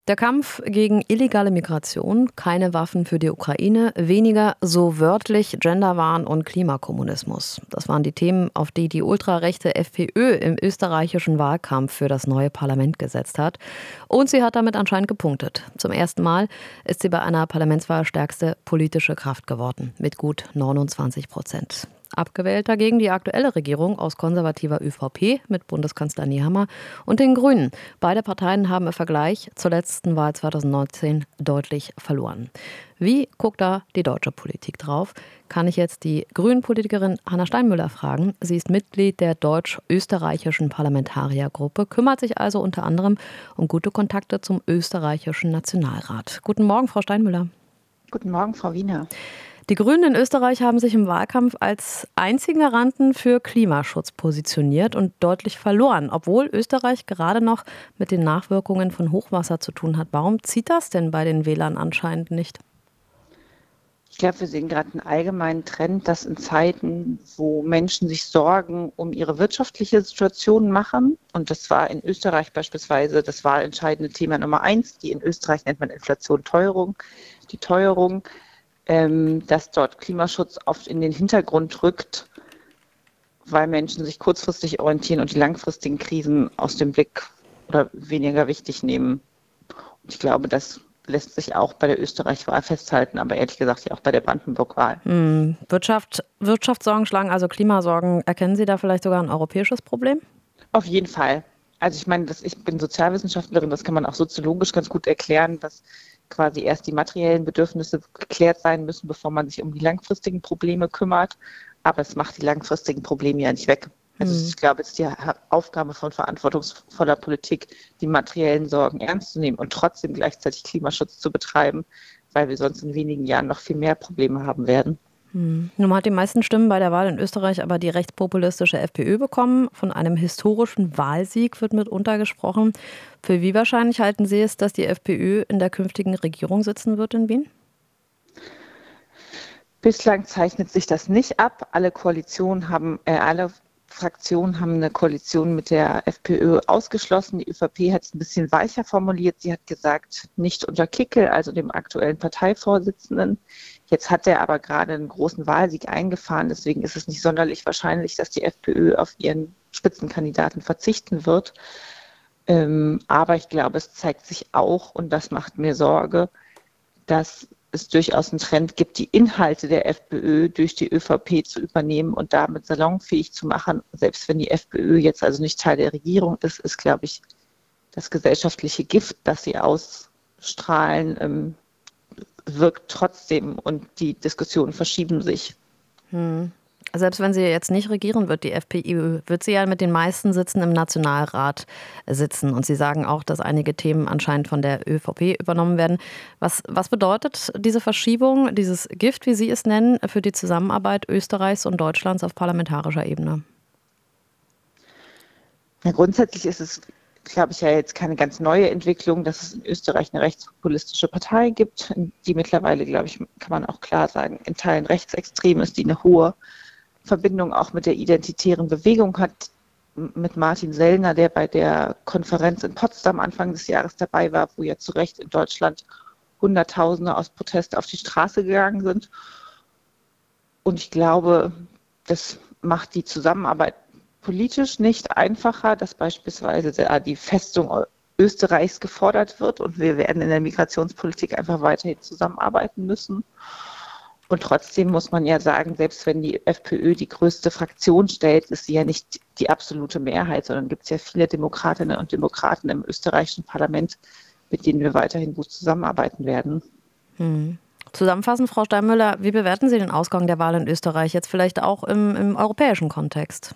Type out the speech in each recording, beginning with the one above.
Der Kampf gegen illegale Migration, keine Waffen für die Ukraine, weniger so wörtlich Genderwahn und Klimakommunismus. Das waren die Themen, auf die die ultrarechte FPÖ im österreichischen Wahlkampf für das neue Parlament gesetzt hat. Und sie hat damit anscheinend gepunktet. Zum ersten Mal ist sie bei einer Parlamentswahl stärkste politische Kraft geworden, mit gut 29%. Abgewählt dagegen die aktuelle Regierung aus konservativer ÖVP mit Bundeskanzler Nehammer und den Grünen. Beide Parteien haben im Vergleich zur letzten Wahl 2019 deutlich verloren. Wie guckt da die deutsche Politik drauf? Kann ich jetzt die Grünen-Politikerin Hanna Steinmüller fragen. Sie ist Mitglied der deutsch-österreichischen Parlamentariergruppe, kümmert sich also unter anderem um gute Kontakte zum österreichischen Nationalrat. Guten Morgen, Frau Steinmüller. Guten Morgen, Frau Wiener. Die Grünen in Österreich haben sich im Wahlkampf als einzigen Garanten für Klimaschutz positioniert und deutlich verloren, obwohl Österreich gerade noch mit den Nachwirkungen von Hochwasser zu tun hat. Warum zieht das denn bei den Wählern anscheinend nicht? Ich glaube, wir sehen gerade einen allgemeinen Trend, dass in Zeiten, wo Menschen sich Sorgen um ihre wirtschaftliche Situation machen, und das war in Österreich beispielsweise das wahlentscheidende Thema Nummer 1, die in Österreich nennt man Inflation, die Teuerung, dass dort Klimaschutz oft in den Hintergrund rückt, weil Menschen sich kurzfristig orientieren und die langfristigen Krisen aus dem Blick oder weniger wichtig nehmen. Und ich glaube, das lässt sich auch bei der Österreich-Wahl festhalten, aber ehrlich gesagt ja auch bei der Brandenburg-Wahl. Wirtschaftssorgen schlagen also Klimasorgen. Erkennen Sie da vielleicht sogar ein europäisches Problem? Auf jeden Fall. Also ich meine, ich bin Sozialwissenschaftlerin, das kann man auch soziologisch ganz gut erklären, dass quasi erst die materiellen Bedürfnisse geklärt sein müssen, bevor man sich um die langfristigen Probleme kümmert. Aber es macht die langfristigen Probleme ja nicht weg. Also ich glaube, es ist die Aufgabe von verantwortungsvoller Politik, die materiellen Sorgen ernst zu nehmen und trotzdem gleichzeitig Klimaschutz zu betreiben, weil wir sonst in wenigen Jahren noch viel mehr Probleme haben werden. Nun hat die meisten Stimmen bei der Wahl in Österreich aber die rechtspopulistische FPÖ bekommen. Von einem historischen Wahlsieg wird mitunter gesprochen. Für wie wahrscheinlich halten Sie es, dass die FPÖ in der künftigen Regierung sitzen wird in Wien? Bislang zeichnet sich das nicht ab. Alle Fraktionen haben eine Koalition mit der FPÖ ausgeschlossen. Die ÖVP hat es ein bisschen weicher formuliert. Sie hat gesagt, nicht unter Kickl, also dem aktuellen Parteivorsitzenden. Jetzt hat er aber gerade einen großen Wahlsieg eingefahren. Deswegen ist es nicht sonderlich wahrscheinlich, dass die FPÖ auf ihren Spitzenkandidaten verzichten wird. Aber ich glaube, es zeigt sich auch, und das macht mir Sorge, dass es durchaus einen Trend gibt, die Inhalte der FPÖ durch die ÖVP zu übernehmen und damit salonfähig zu machen. Selbst wenn die FPÖ jetzt also nicht Teil der Regierung ist, glaube ich, das gesellschaftliche Gift, das sie ausstrahlen, wirkt trotzdem und die Diskussionen verschieben sich. Selbst wenn sie jetzt nicht regieren wird, die FPÖ, wird sie ja mit den meisten Sitzen im Nationalrat sitzen. Und Sie sagen auch, dass einige Themen anscheinend von der ÖVP übernommen werden. Was bedeutet diese Verschiebung, dieses Gift, wie Sie es nennen, für die Zusammenarbeit Österreichs und Deutschlands auf parlamentarischer Ebene? Ja, grundsätzlich ist es, glaube ich, ja jetzt keine ganz neue Entwicklung, dass es in Österreich eine rechtspopulistische Partei gibt, die mittlerweile, glaube ich, kann man auch klar sagen, in Teilen rechtsextrem ist, die eine hohe Verbindung auch mit der identitären Bewegung hat, mit Martin Sellner, der bei der Konferenz in Potsdam Anfang des Jahres dabei war, wo ja zu Recht in Deutschland Hunderttausende aus Protest auf die Straße gegangen sind. Und ich glaube, das macht die Zusammenarbeit politisch nicht einfacher, dass beispielsweise die Festung Österreichs gefordert wird und wir werden in der Migrationspolitik einfach weiterhin zusammenarbeiten müssen. Und trotzdem muss man ja sagen, selbst wenn die FPÖ die größte Fraktion stellt, ist sie ja nicht die absolute Mehrheit, sondern gibt es ja viele Demokratinnen und Demokraten im österreichischen Parlament, mit denen wir weiterhin gut zusammenarbeiten werden. Zusammenfassend, Frau Steinmüller, wie bewerten Sie den Ausgang der Wahl in Österreich jetzt vielleicht auch im europäischen Kontext?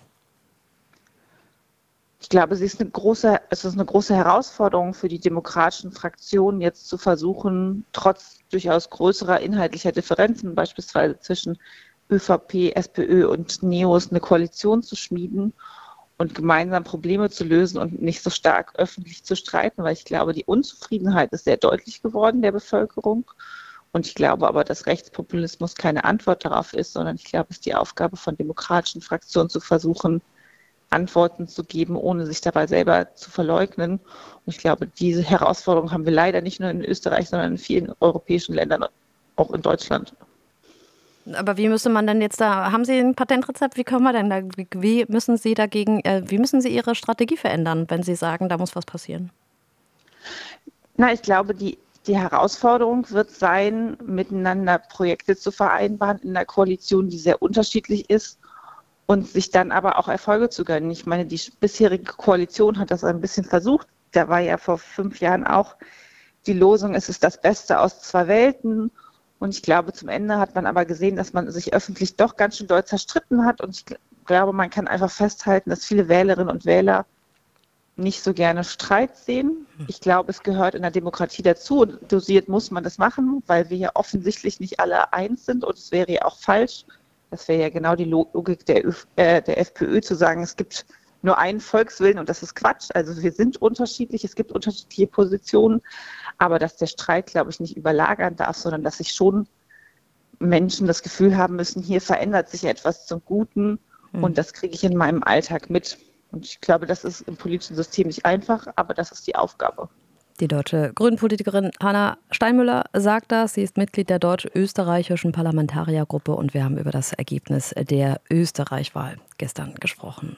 Ich glaube, es ist eine große Herausforderung für die demokratischen Fraktionen, jetzt zu versuchen, trotz durchaus größerer inhaltlicher Differenzen, beispielsweise zwischen ÖVP, SPÖ und NEOS, eine Koalition zu schmieden und gemeinsam Probleme zu lösen und nicht so stark öffentlich zu streiten, weil ich glaube, die Unzufriedenheit ist sehr deutlich geworden der Bevölkerung. Und ich glaube aber, dass Rechtspopulismus keine Antwort darauf ist, sondern ich glaube, es ist die Aufgabe von demokratischen Fraktionen zu versuchen, Antworten zu geben, ohne sich dabei selber zu verleugnen. Und ich glaube, diese Herausforderung haben wir leider nicht nur in Österreich, sondern in vielen europäischen Ländern, auch in Deutschland. Aber wie müsste man denn jetzt da, haben Sie ein Patentrezept, wie können wir denn da, wie müssen Sie Ihre Strategie verändern, wenn Sie sagen, da muss was passieren? Ich glaube, die Herausforderung wird sein, miteinander Projekte zu vereinbaren in einer Koalition, die sehr unterschiedlich ist und sich dann aber auch Erfolge zu gönnen. Ich meine, die bisherige Koalition hat das ein bisschen versucht. Da war ja vor 5 Jahren auch die Losung, es ist das Beste aus 2 Welten. Und ich glaube, zum Ende hat man aber gesehen, dass man sich öffentlich doch ganz schön doll zerstritten hat. Und ich glaube, man kann einfach festhalten, dass viele Wählerinnen und Wähler nicht so gerne Streit sehen. Ich glaube, es gehört in der Demokratie dazu und dosiert muss man das machen, weil wir ja offensichtlich nicht alle eins sind und es wäre ja auch falsch. Das wäre ja genau die Logik der FPÖ zu sagen, es gibt nur einen Volkswillen und das ist Quatsch. Also wir sind unterschiedlich, es gibt unterschiedliche Positionen, aber dass der Streit, glaube ich, nicht überlagern darf, sondern dass sich schon Menschen das Gefühl haben müssen, hier verändert sich etwas zum Guten und das kriege ich in meinem Alltag mit. Und ich glaube, das ist im politischen System nicht einfach, aber das ist die Aufgabe. Die deutsche Grünen-Politikerin Hanna Steinmüller sagt das. Sie ist Mitglied der deutsch-österreichischen Parlamentariergruppe und wir haben über das Ergebnis der Österreich-Wahl gestern gesprochen.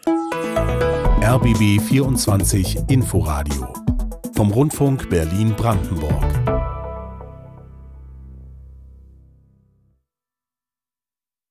RBB 24 Inforadio vom Rundfunk Berlin-Brandenburg.